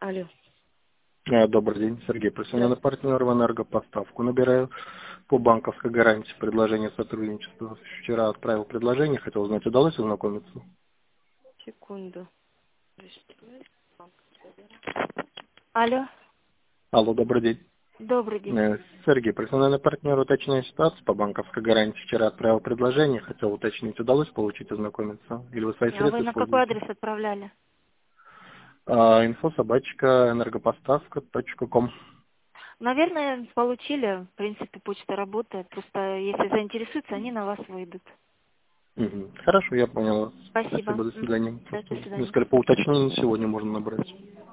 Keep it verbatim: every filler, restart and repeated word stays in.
Алло. Э, Добрый день, Сергей. Профессиональный Здравствуйте. партнер в энергопоставку. Набираю по банковской гарантии предложение сотрудничества. Вчера отправил предложение, хотел узнать, удалось ознакомиться? Секунду. Алло. Алло, добрый день. Добрый день. Э, Сергей, профессиональный партнер, уточняю ситуацию по банковской гарантии. Вчера отправил предложение, хотел уточнить, удалось получить, ознакомиться? Или вы свои А вы средства на какой используете? адрес отправляли? А, инфо собачка энергопоставка точка ком. Наверное, получили. В принципе, почта работает. Просто если заинтересуются, они на вас выйдут. Мгм. Хорошо, я понял вас. Спасибо. Спасибо, до Мгм. свидания. Да, Просто до свидания. несколько по уточнению сегодня можно набрать.